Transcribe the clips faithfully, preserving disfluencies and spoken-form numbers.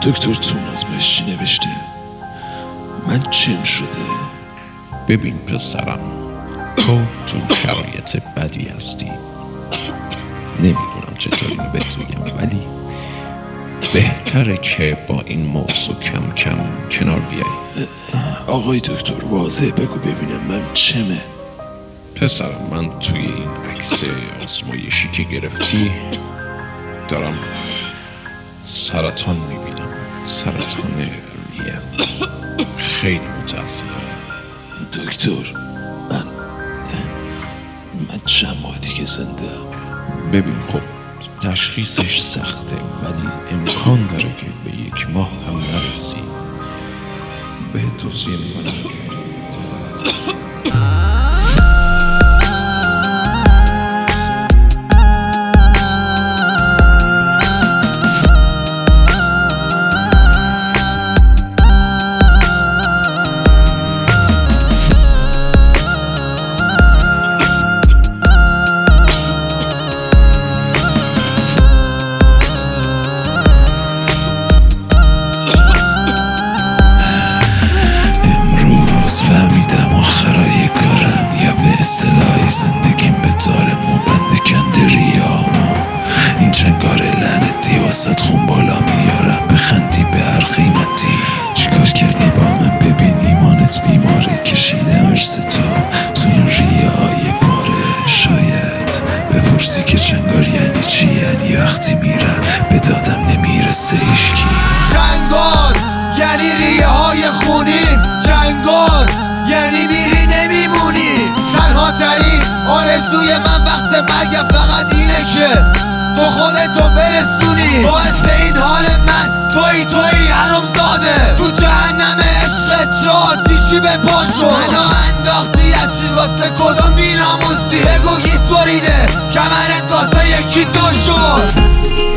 دکتر توماس چی نوشته؟ من چم شده؟ ببین پسرم، تو تو شرایط بدی هستی. نمیدونم چطور اینو بهت بگم، ولی بهتره که با این موضوع کم کم کنار بیای. آقای دکتر واضح بگو ببینم من چمه؟ پسرم، من توی این عکس آزمایشی که گرفتی دارم سرطان میبینم. سرطان ریه. خیلی متاسفم دکتر. من من چند ماه دیگه زنده هم. ببین خب تشخیصش سخته، ولی امکان داره که به یک ماه هم نرسی. به توصیه میکنم که اصطلاحی زندگیم به تار موبند کنده ریامو. این چنگار لعنتی وسط خون بالا میارم، بخندی به هر قیمتی. چیکار کردی با من؟ ببین ایمانت بیماره، کشیده عرض تو تو این ریه های پاره. شاید بپرسی که چنگار یعنی چی؟ یعنی وقتی میرم به دادم نمیرسه هیچکی. چنگار یعنی ریه های خونین، چنگار یعنی میری نمیمونی. تنها ترین آرزوی من وقت مرگم فقط اینه که تو خودتو برسونی. باعث این حال من توی توی حرام زاده، تو جهنم عشقت چه آتیشی به پا شد. منو انداختی از چیز واسه کدوم بیناموسی؟ بگو گیس بریده کمرت واسه یکی تو شد.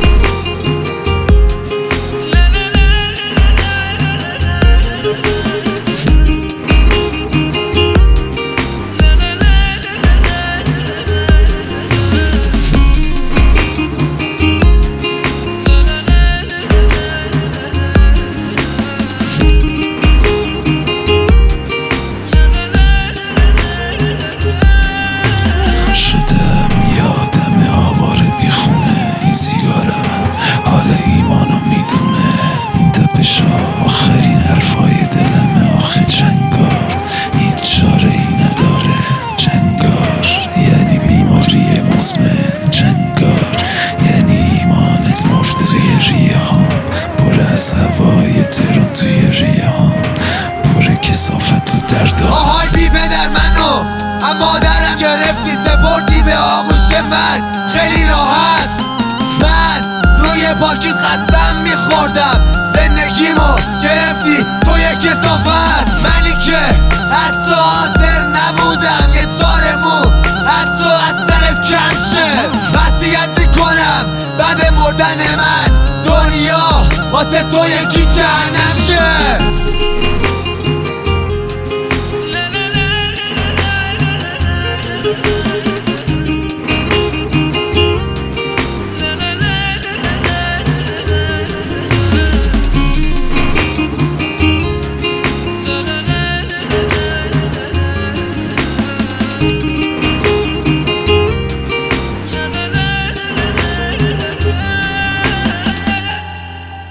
آخرین حرفای دلم آخه چنگار هیچ چاره ای نداره. چنگار یعنی بیماری مزمن، چنگار یعنی ایمانت مرده توی ریه هام، پر از هوای ترون توی ریه هام، پر کسافت و درد. آهای بی پدر منو اما مادرم گرفتی سپردی به آغوش من. خیلی راحت من روی پاکیت قسم میخوردم، زندگیمو گرفتی تو یک کثافت. منی که حتی حاضر نبودم یه تار مو حتی از سرت کم شه. وصیت میکنم بعد مردن من دنیا واسه تو یکی جهنم شه.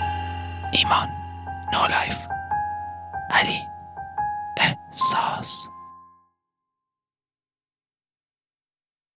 ایمان نو لایف علی احساس.